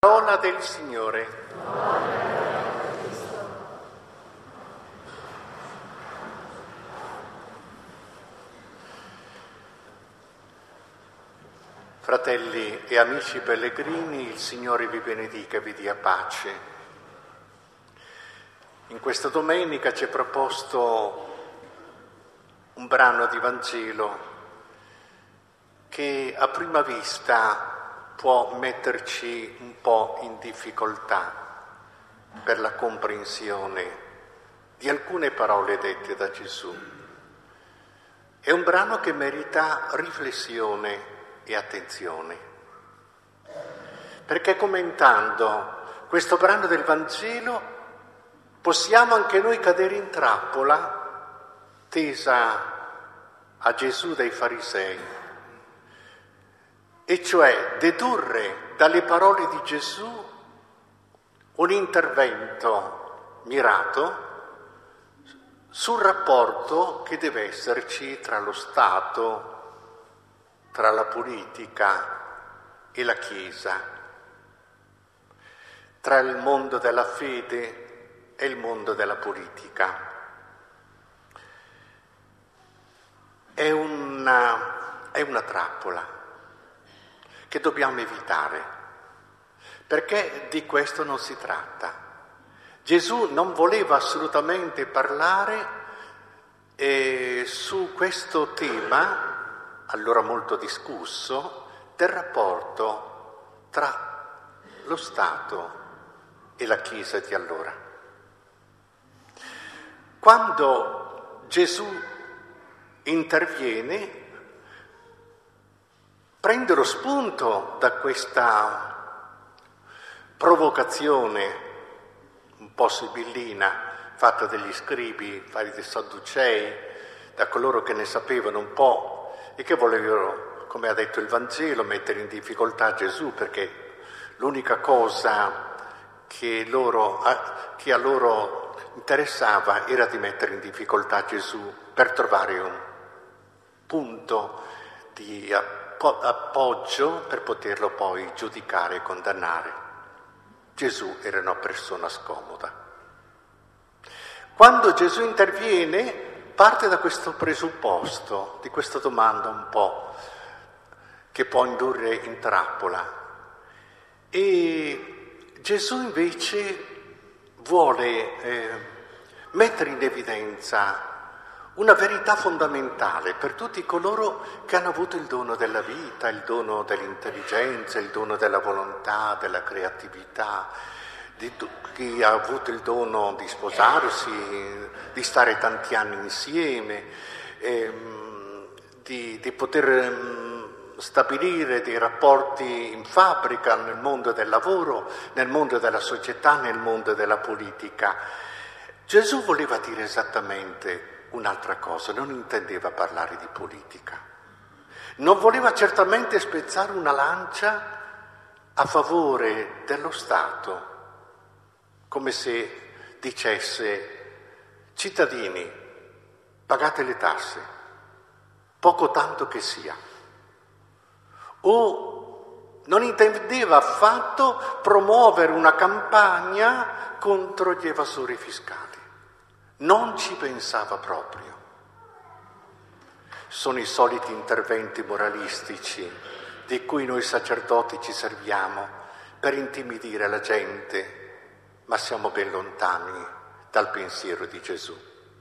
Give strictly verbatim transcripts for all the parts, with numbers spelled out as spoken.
Parola del Signore. Fratelli e amici pellegrini, il Signore vi benedica e vi dia pace. In questa domenica ci è proposto un brano di Vangelo che a prima vista può metterci un po' in difficoltà per la comprensione di alcune parole dette da Gesù. È un brano che merita riflessione e attenzione, perché commentando questo brano del Vangelo possiamo anche noi cadere in trappola tesa a Gesù dai farisei, e cioè dedurre dalle parole di Gesù un intervento mirato sul rapporto che deve esserci tra lo Stato, tra la politica e la Chiesa, tra il mondo della fede e il mondo della politica. È una, è una trappola che dobbiamo evitare, perché di questo non si tratta. Gesù non voleva assolutamente parlare eh, su questo tema, allora molto discusso, del rapporto tra lo Stato e la Chiesa di allora. Quando Gesù interviene, prende lo spunto da questa provocazione un po' sibillina fatta dagli scribi, fatta dai sadducei, da coloro che ne sapevano un po' e che volevano, come ha detto il Vangelo, mettere in difficoltà Gesù, perché l'unica cosa che, loro, che a loro interessava era di mettere in difficoltà Gesù per trovare un punto di appoggio per poterlo poi giudicare e condannare. Gesù era una persona scomoda. Quando Gesù interviene, parte da questo presupposto, di questa domanda un po' che può indurre in trappola. E Gesù invece vuole eh, mettere in evidenza una verità fondamentale per tutti coloro che hanno avuto il dono della vita, il dono dell'intelligenza, il dono della volontà, della creatività, di chi ha avuto il dono di sposarsi, di stare tanti anni insieme, ehm, di, di poter ehm, stabilire dei rapporti in fabbrica, nel mondo del lavoro, nel mondo della società, nel mondo della politica. Gesù voleva dire esattamente un'altra cosa, non intendeva parlare di politica. Non voleva certamente spezzare una lancia a favore dello Stato, come se dicesse: cittadini, pagate le tasse, poco tanto che sia. O non intendeva affatto promuovere una campagna contro gli evasori fiscali. Non ci pensava proprio. Sono i soliti interventi moralistici di cui noi sacerdoti ci serviamo per intimidire la gente, ma siamo ben lontani dal pensiero di Gesù.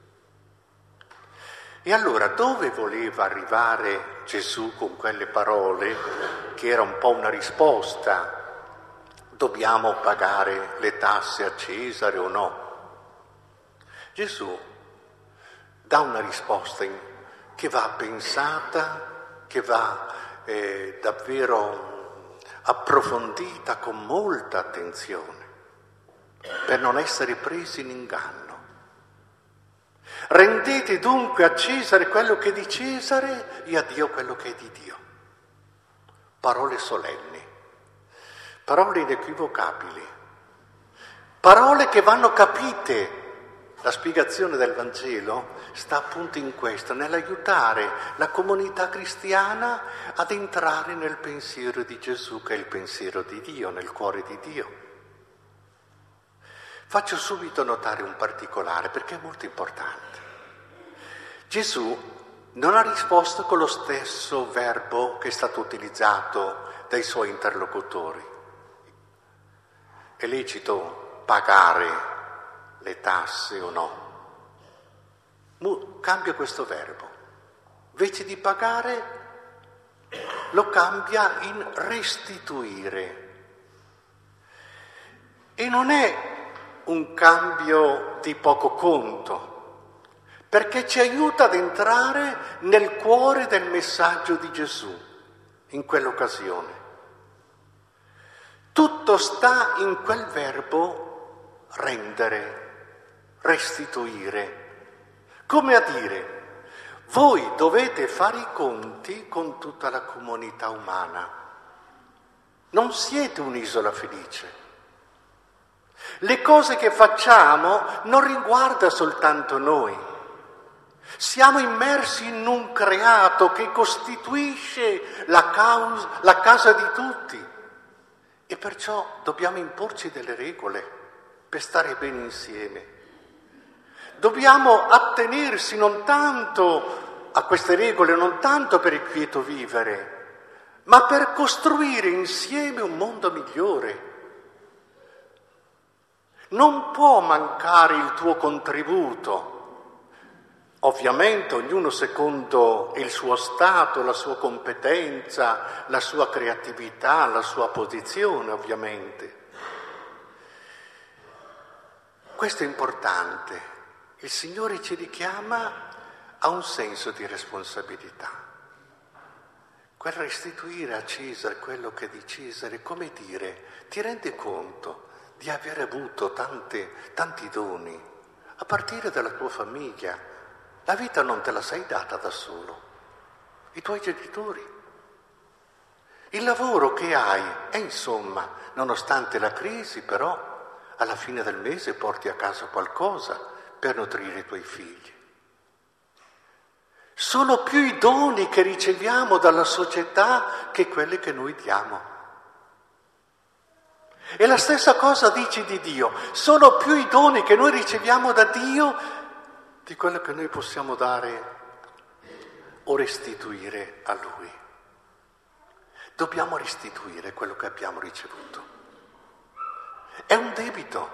E allora dove voleva arrivare Gesù con quelle parole, che era un po' una risposta? Dobbiamo pagare le tasse a Cesare o no? Gesù dà una risposta in, che va pensata, che va eh, davvero approfondita con molta attenzione, per non essere presi in inganno. Rendete dunque a Cesare quello che è di Cesare e a Dio quello che è di Dio. Parole solenni, parole inequivocabili, parole che vanno capite La spiegazione del Vangelo sta appunto in questo, nell'aiutare la comunità cristiana ad entrare nel pensiero di Gesù, che è il pensiero di Dio, nel cuore di Dio. Faccio subito notare un particolare perché è molto importante. Gesù non ha risposto con lo stesso verbo che è stato utilizzato dai suoi interlocutori. È lecito pagare le tasse o no? Cambia questo verbo. Invece di pagare, lo cambia in restituire. E non è un cambio di poco conto, perché ci aiuta ad entrare nel cuore del messaggio di Gesù in quell'occasione. Tutto sta in quel verbo rendere, restituire, come a dire: voi dovete fare i conti con tutta la comunità umana, non siete un'isola felice. Le cose che facciamo non riguarda soltanto noi, siamo immersi in un creato che costituisce la, causa, la casa di tutti e perciò dobbiamo imporci delle regole per stare bene insieme. Dobbiamo attenersi non tanto a queste regole, non tanto per il quieto vivere, ma per costruire insieme un mondo migliore. Non può mancare il tuo contributo, ovviamente ognuno secondo il suo stato, la sua competenza, la sua creatività, la sua posizione, ovviamente. Questo è importante. Il Signore ci richiama a un senso di responsabilità. Quel restituire a Cesare quello che è di Cesare, come dire, ti rendi conto di aver avuto tante, tanti doni, a partire dalla tua famiglia. La vita non te la sei data da solo, i tuoi genitori. Il lavoro che hai è, insomma, nonostante la crisi, però, alla fine del mese porti a casa qualcosa per nutrire i tuoi figli. Sono più i doni che riceviamo dalla società che quelli che noi diamo. E la stessa cosa dice di Dio, sono più i doni che noi riceviamo da Dio di quello che noi possiamo dare o restituire a Lui. Dobbiamo restituire quello che abbiamo ricevuto. È un debito.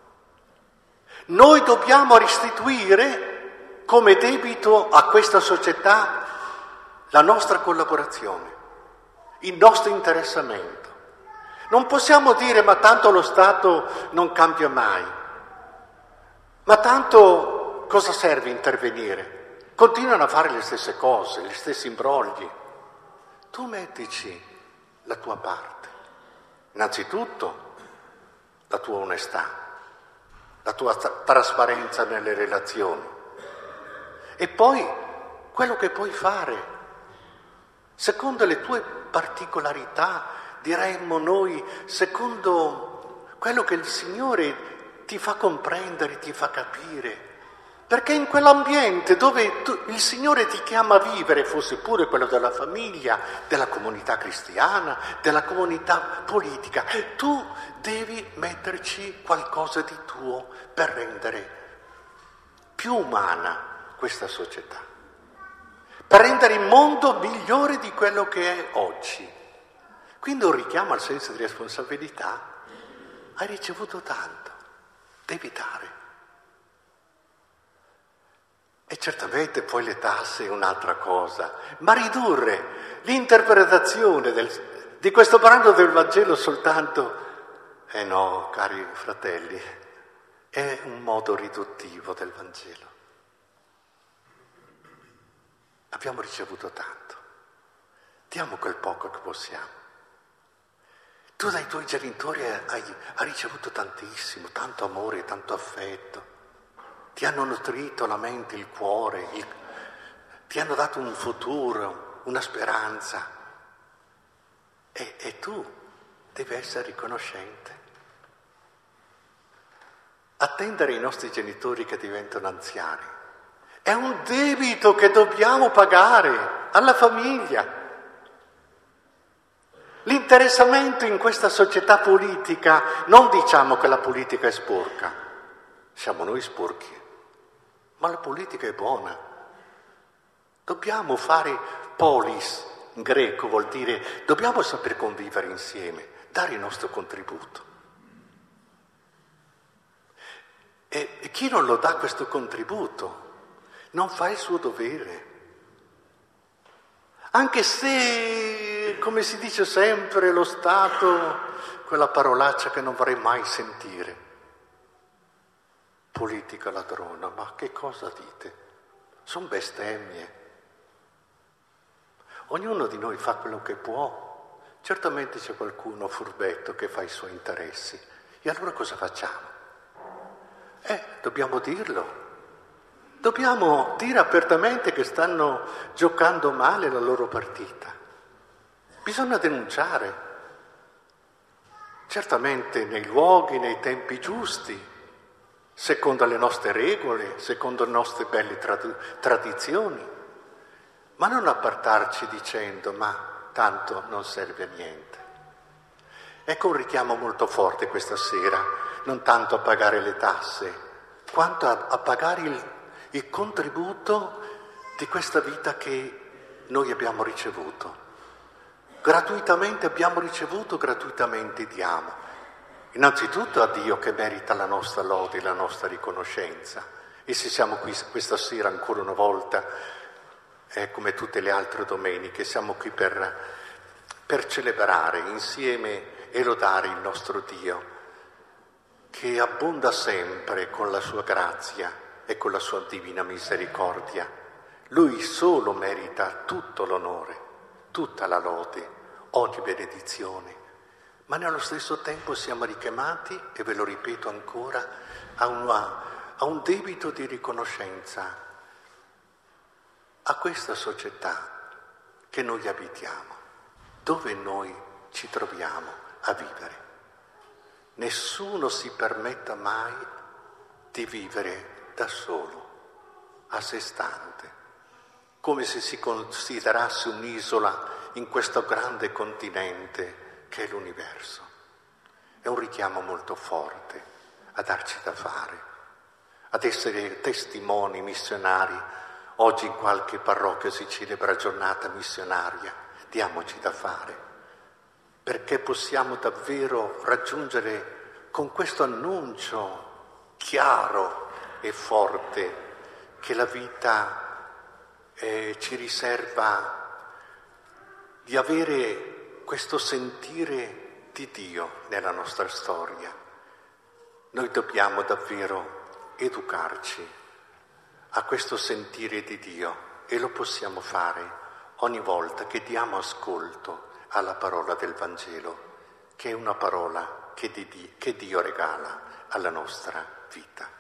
Noi dobbiamo restituire come debito a questa società la nostra collaborazione, il nostro interessamento. Non possiamo dire ma tanto lo Stato non cambia mai, ma tanto cosa serve intervenire? Continuano a fare le stesse cose, gli stessi imbrogli. Tu mettici la tua parte, innanzitutto la tua onestà, la tua trasparenza nelle relazioni e poi quello che puoi fare secondo le tue particolarità, diremmo noi, secondo quello che il Signore ti fa comprendere, ti fa capire, perché in quell'ambiente dove tu, il Signore ti chiama a vivere, fosse pure quello della famiglia, della comunità cristiana, della comunità politica, tu devi metterci qualcosa di tuo per rendere più umana questa società, per rendere il mondo migliore di quello che è oggi. Quindi un richiamo al senso di responsabilità. Hai ricevuto tanto, devi dare. E certamente poi le tasse è un'altra cosa, ma ridurre l'interpretazione del, di questo brano del Vangelo soltanto, eh no, cari fratelli, è un modo riduttivo del Vangelo. Abbiamo ricevuto tanto, diamo quel poco che possiamo. Tu dai tuoi genitori hai, hai ricevuto tantissimo, tanto amore, tanto affetto. Ti hanno nutrito la mente, il cuore, il, ti hanno dato un futuro, una speranza. E, e tu devi essere riconoscente. attendere i nostri genitori che diventano anziani è un debito che dobbiamo pagare alla famiglia. L'interessamento in questa società politica, non diciamo che la politica è sporca, siamo noi sporchi, ma la politica è buona. Dobbiamo fare polis, in greco vuol dire, dobbiamo saper convivere insieme, dare il nostro contributo. E, e chi non lo dà questo contributo non fa il suo dovere. Anche se, come si dice sempre, lo Stato, quella parolaccia che non vorrei mai sentire, politica ladrona, ma che cosa dite? Sono bestemmie. Ognuno di noi fa quello che può, certamente c'è qualcuno furbetto che fa i suoi interessi, e allora cosa facciamo? Eh, dobbiamo dirlo. Dobbiamo dire apertamente che stanno giocando male la loro partita. Bisogna denunciare, certamente nei luoghi, nei tempi giusti, secondo le nostre regole, secondo le nostre belle trad- tradizioni, ma non appartarci dicendo ma tanto non serve a niente. Ecco un richiamo molto forte questa sera, non tanto a pagare le tasse, quanto a, a pagare il il contributo di questa vita che noi abbiamo ricevuto. Gratuitamente abbiamo ricevuto, gratuitamente diamo. Innanzitutto a Dio che merita la nostra lode e la nostra riconoscenza. E se siamo qui questa sera ancora una volta, è come tutte le altre domeniche, siamo qui per, per celebrare insieme e lodare il nostro Dio, che abbonda sempre con la sua grazia e con la sua divina misericordia. Lui solo merita tutto l'onore, tutta la lode, ogni benedizione, ma nello stesso tempo siamo richiamati, e ve lo ripeto ancora, a, una, a un debito di riconoscenza a questa società che noi abitiamo, dove noi ci troviamo a vivere. Nessuno si permetta mai di vivere da solo, a sé stante, come se si considerasse un'isola in questo grande continente che è l'universo. È un richiamo molto forte a darci da fare, ad essere testimoni missionari. Oggi in qualche parrocchia si celebra giornata missionaria, diamoci da fare, perché possiamo davvero raggiungere con questo annuncio chiaro e forte che la vita eh, ci riserva di avere questo sentire di Dio nella nostra storia. Noi dobbiamo davvero educarci a questo sentire di Dio e lo possiamo fare ogni volta che diamo ascolto alla parola del Vangelo, che è una parola che, di, che Dio regala alla nostra vita.